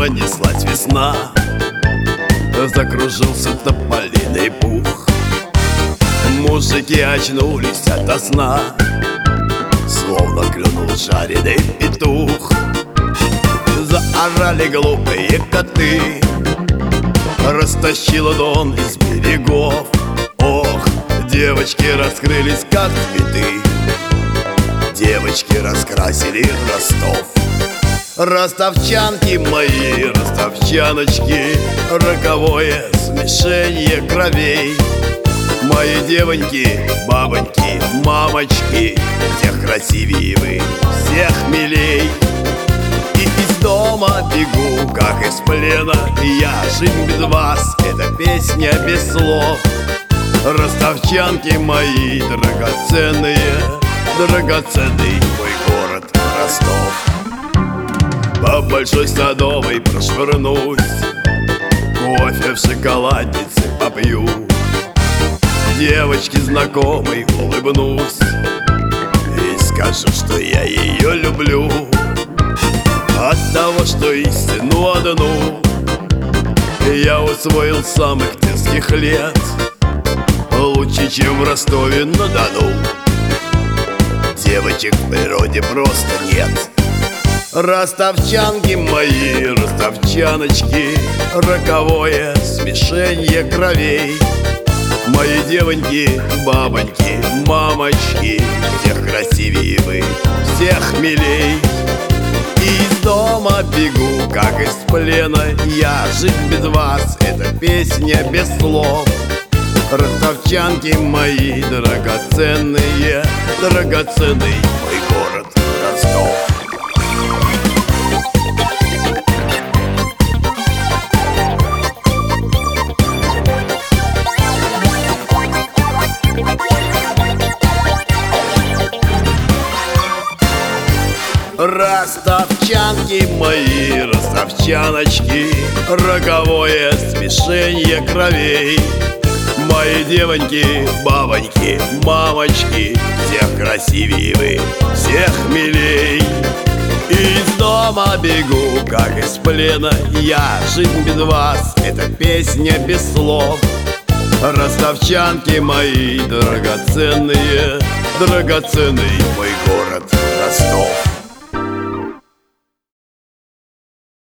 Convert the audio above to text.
понеслась весна, закружился тополиный пух. Мужики очнулись ото сна, словно клюнул жареный петух. Заорали глупые коты, растащило Дон из берегов. Ох, девочки раскрылись как цветы, девочки раскрасили Ростов. Ростовчанки мои, ростовчаночки, роковое смешение кровей. Мои девоньки, бабоньки, мамочки, всех красивее вы, всех милей. И из дома бегу, как из плена, я жизнь без вас, это песня без слов. Ростовчанки мои драгоценные, драгоценный мой город Ростов. По Большой Садовой прошвырнусь, кофе в шоколаднице попью, девочке знакомой улыбнусь и скажу, что я ее люблю. От того, что истину одну я усвоил с самых детских лет, лучше, чем в Ростове-на-Дону. Девочек в природе просто нет. Ростовчанки мои, ростовчаночки, роковое смешение кровей. Мои девоньки, бабоньки, мамочки, всех красивее вы, всех милей. Из дома бегу, как из плена, я жить без вас, это песня без слов. Ростовчанки мои драгоценные, драгоценный мой город Ростов. Ростовчанки мои, ростовчаночки, роковое смешение кровей. Мои девоньки, бабоньки, мамочки, всех красивее вы, всех милей. Из дома бегу, как из плена, я жизнь без вас, это песня без слов. Ростовчанки мои драгоценные, драгоценный мой город Ростов.